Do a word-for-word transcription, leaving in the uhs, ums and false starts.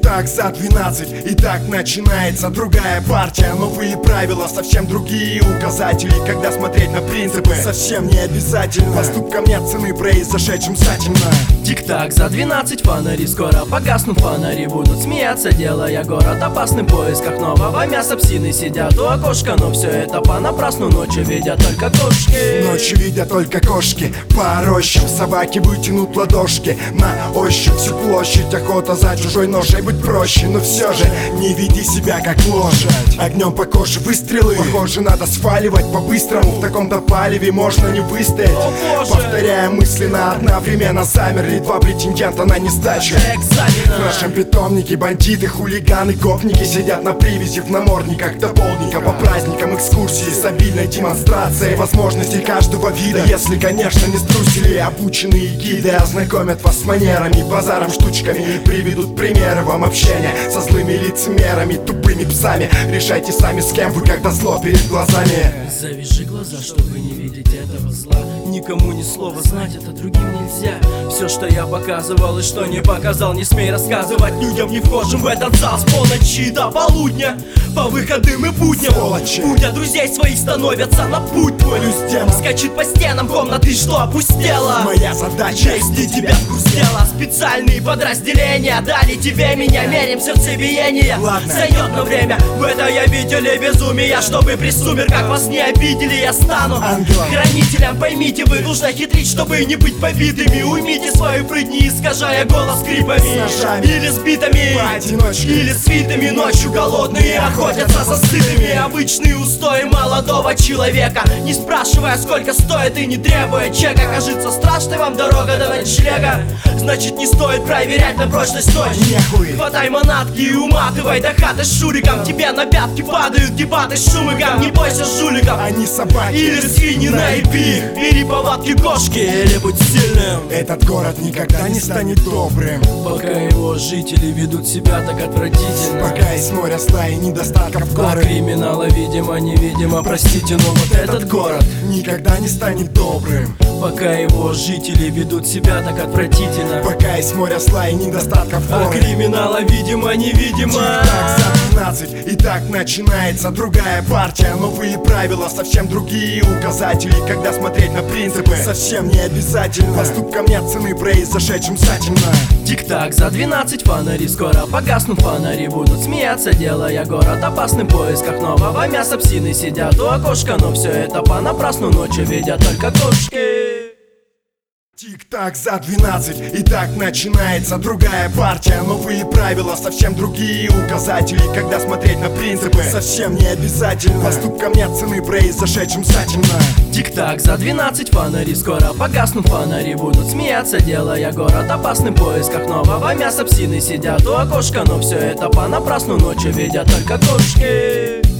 Тик-так за двенадцать, и так начинается другая партия. Новые правила, совсем другие указатели. Когда смотреть на принципы, совсем не обязательно. Поступкам нет цены, произошедшим затемно. Тик-так за двенадцать, фонари скоро погаснут. Фонари будут смеяться, делая город опасным. В поисках нового мяса псины сидят у окошка. Но все это понапрасну, ночью видят только кошки. Ночью видят только кошки, по рощам собаки вытянут ладошки. На ощупь всю площадь, охота за чужой ношей. Быть проще, но все же не веди себя как лошадь. Огнем по коже выстрелы, похоже, надо сваливать по-быстрому. В таком-то палеве можно не выстоять. Повторяя мысленно, одновременно замерли два претендента на несдачу. В нашем питомнике бандиты, хулиганы, гопники сидят на привязи в намордниках до полдника. По праздникам экскурсии с обильной демонстрацией возможностей каждого вида. Если, конечно, не струсили обученные гиды, ознакомят вас с манерами, базаром, штучками и приведут примеры вам общения со злыми лицемерами, тупыми псами. Решайте сами, с кем вы, когда зло перед глазами. Завяжи глаза, чтобы не видеть этого зла. Никому ни слова, знать это другим нельзя. Все, что я показывал и что не показал, не смей рассказывать людям, не вхожим в этот зал. С полночи до полудня, по выходным и будням. Сволочи. Будя друзей своих становятся на путь твой. Люстема скачет по стенам комнаты, что опустела. Моя задача если тебя вкусела. Специальные подразделения дали тебе меня, мерим сердцебиение. Ладно. Зайдет на время в этой обители безумия, чтобы при сумерках вас не обидели. Я стану ангелом, хранителем. Поймите, вы нужно хитрить, чтобы не быть побитыми. Уймите свою прыть, не искажая голос скрипами или с битами, поодиночке, или свитами. Ночью голодные охотятся за сытыми. Обычные устои молодого человека, не спрашивая, сколько стоит и не требуя чека. Кажется страшной вам дорога до ночлега, значит не стоит проверять на прочность ночи. Нехуй. Хватай манатки и уматывай до хаты с шуриком. Тебе на пятки падают дебаты с шумиком. Не бойся жуликов, они собаки или свиньи на эпи, или повадки кошки, или будь сильным. Этот город никогда не станет добрым, пока его жители ведут себя так отвратительно. пока из моря зла и недостатков А горы. криминала видимо, невидимо, простите, но вот этот город никогда не станет добрым, пока его жители ведут себя так отвратительно. пока из моря зла и недостатков А горы. криминала видимо, невидимо. Тик-так за двенадцать, и так начинается другая партия. Новые правила, совсем другие указатели. Когда смотреть на принципы, совсем не обязательно. Поступкам нет цены, произошедшим затемно. Тик-так за двенадцать, фонари скоро погаснут. Фонари будут смеяться, делая город опасным. В поисках нового мяса псины сидят у окошка. Но все это понапрасну, ночью видят только кошки. Тик-так за двенадцать, и так начинается другая партия. Новые правила, совсем другие указатели. Когда смотреть на принципы, совсем не обязательно. Поступкам нет цены, произошедшим затемно. Тик-так за двенадцать, фонари скоро погаснут. Фонари будут смеяться, делая город опасным. В поисках нового мяса псины сидят у окошка. Но все это понапрасну, ночью видят только кошки.